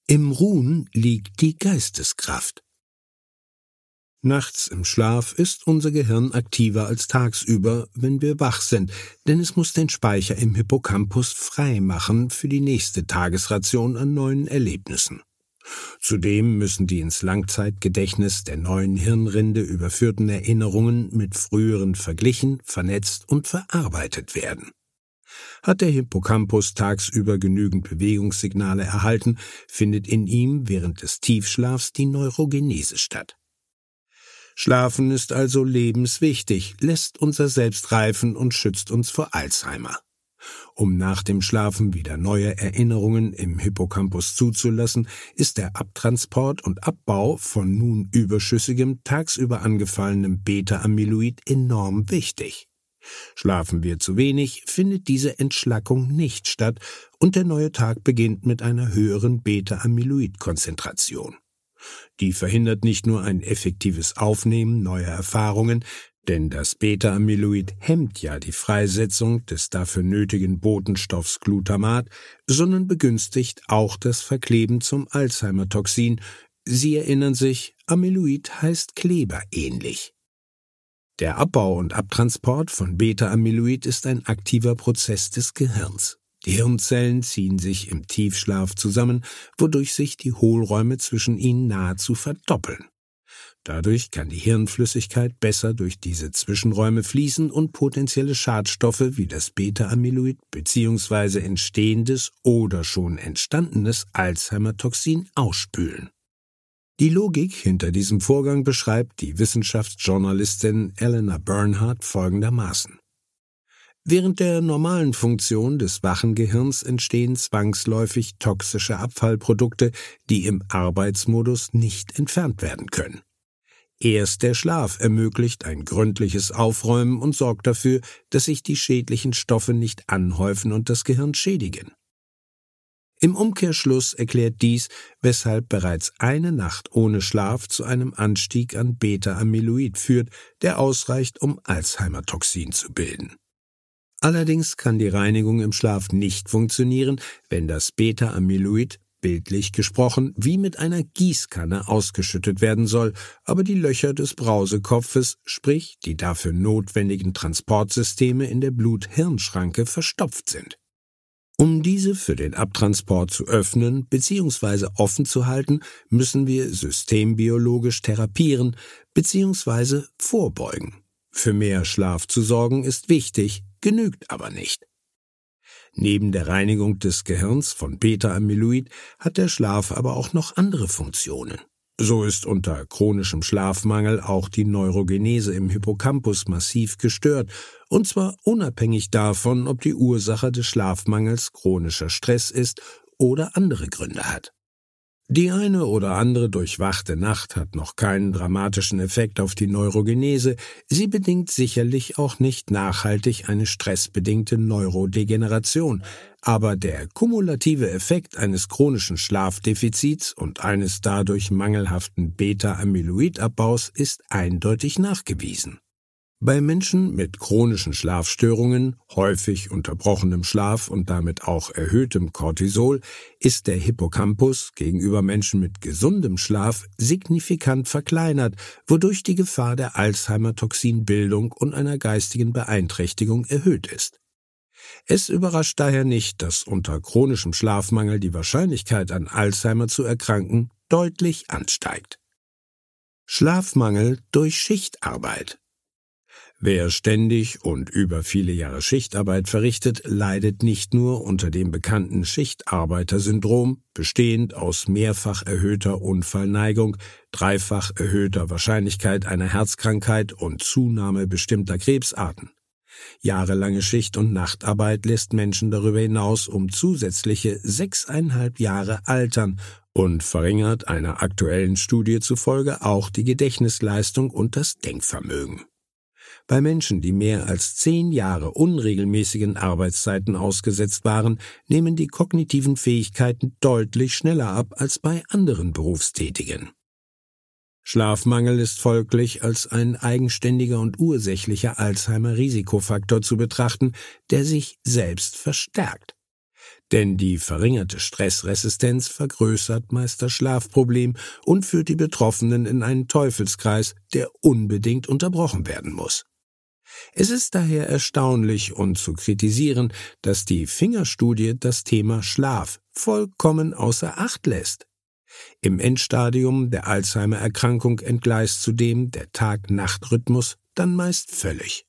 Im Ruhen liegt die Geisteskraft. Nachts im Schlaf ist unser Gehirn aktiver als tagsüber, wenn wir wach sind, denn es muss den Speicher im Hippocampus frei machen für die nächste Tagesration an neuen Erlebnissen. Zudem müssen die ins Langzeitgedächtnis der neuen Hirnrinde überführten Erinnerungen mit früheren verglichen, vernetzt und verarbeitet werden. Hat der Hippocampus tagsüber genügend Bewegungssignale erhalten, findet in ihm während des Tiefschlafs die Neurogenese statt. Schlafen ist also lebenswichtig, lässt unser Selbst reifen und schützt uns vor Alzheimer. Um nach dem Schlafen wieder neue Erinnerungen im Hippocampus zuzulassen, ist der Abtransport und Abbau von nun überschüssigem, tagsüber angefallenem Beta-Amyloid enorm wichtig. Schlafen wir zu wenig, findet diese Entschlackung nicht statt und der neue Tag beginnt mit einer höheren Beta-Amyloid-Konzentration. Die verhindert nicht nur ein effektives Aufnehmen neuer Erfahrungen, denn das Beta-Amyloid hemmt ja die Freisetzung des dafür nötigen Botenstoffs Glutamat, sondern begünstigt auch das Verkleben zum Alzheimer-Toxin. Sie erinnern sich, Amyloid heißt Kleber ähnlich. Der Abbau und Abtransport von Beta-Amyloid ist ein aktiver Prozess des Gehirns. Die Hirnzellen ziehen sich im Tiefschlaf zusammen, wodurch sich die Hohlräume zwischen ihnen nahezu verdoppeln. Dadurch kann die Hirnflüssigkeit besser durch diese Zwischenräume fließen und potenzielle Schadstoffe wie das Beta-Amyloid bzw. entstehendes oder schon entstandenes Alzheimer-Toxin ausspülen. Die Logik hinter diesem Vorgang beschreibt die Wissenschaftsjournalistin Eleanor Bernhardt folgendermaßen. Während der normalen Funktion des wachen Gehirns entstehen zwangsläufig toxische Abfallprodukte, die im Arbeitsmodus nicht entfernt werden können. Erst der Schlaf ermöglicht ein gründliches Aufräumen und sorgt dafür, dass sich die schädlichen Stoffe nicht anhäufen und das Gehirn schädigen. Im Umkehrschluss erklärt dies, weshalb bereits eine Nacht ohne Schlaf zu einem Anstieg an Beta-Amyloid führt, der ausreicht, um Alzheimer-Toxin zu bilden. Allerdings kann die Reinigung im Schlaf nicht funktionieren, wenn das Beta-Amyloid, bildlich gesprochen, wie mit einer Gießkanne ausgeschüttet werden soll, aber die Löcher des Brausekopfes, sprich die dafür notwendigen Transportsysteme in der Blut-Hirn-Schranke verstopft sind. Um diese für den Abtransport zu öffnen bzw. offen zu halten, müssen wir systembiologisch therapieren bzw. vorbeugen. Für mehr Schlaf zu sorgen ist wichtig, genügt aber nicht. Neben der Reinigung des Gehirns von Beta-Amyloid hat der Schlaf aber auch noch andere Funktionen. So ist unter chronischem Schlafmangel auch die Neurogenese im Hippocampus massiv gestört, und zwar unabhängig davon, ob die Ursache des Schlafmangels chronischer Stress ist oder andere Gründe hat. Die eine oder andere durchwachte Nacht hat noch keinen dramatischen Effekt auf die Neurogenese, sie bedingt sicherlich auch nicht nachhaltig eine stressbedingte Neurodegeneration, aber der kumulative Effekt eines chronischen Schlafdefizits und eines dadurch mangelhaften Beta-Amyloid-Abbaus ist eindeutig nachgewiesen. Bei Menschen mit chronischen Schlafstörungen, häufig unterbrochenem Schlaf und damit auch erhöhtem Cortisol, ist der Hippocampus gegenüber Menschen mit gesundem Schlaf signifikant verkleinert, wodurch die Gefahr der Alzheimer-Toxinbildung und einer geistigen Beeinträchtigung erhöht ist. Es überrascht daher nicht, dass unter chronischem Schlafmangel die Wahrscheinlichkeit, an Alzheimer zu erkranken, deutlich ansteigt. Schlafmangel durch Schichtarbeit. Wer ständig und über viele Jahre Schichtarbeit verrichtet, leidet nicht nur unter dem bekannten Schichtarbeitersyndrom, bestehend aus mehrfach erhöhter Unfallneigung, dreifach erhöhter Wahrscheinlichkeit einer Herzkrankheit und Zunahme bestimmter Krebsarten. Jahrelange Schicht- und Nachtarbeit lässt Menschen darüber hinaus um zusätzliche 6,5 Jahre altern und verringert einer aktuellen Studie zufolge auch die Gedächtnisleistung und das Denkvermögen. Bei Menschen, die mehr als 10 Jahre unregelmäßigen Arbeitszeiten ausgesetzt waren, nehmen die kognitiven Fähigkeiten deutlich schneller ab als bei anderen Berufstätigen. Schlafmangel ist folglich als ein eigenständiger und ursächlicher Alzheimer-Risikofaktor zu betrachten, der sich selbst verstärkt. Denn die verringerte Stressresistenz vergrößert meist das Schlafproblem und führt die Betroffenen in einen Teufelskreis, der unbedingt unterbrochen werden muss. Es ist daher erstaunlich und zu kritisieren, dass die Finger-Studie das Thema Schlaf vollkommen außer Acht lässt. Im Endstadium der Alzheimer-Erkrankung entgleist zudem der Tag-Nacht-Rhythmus dann meist völlig.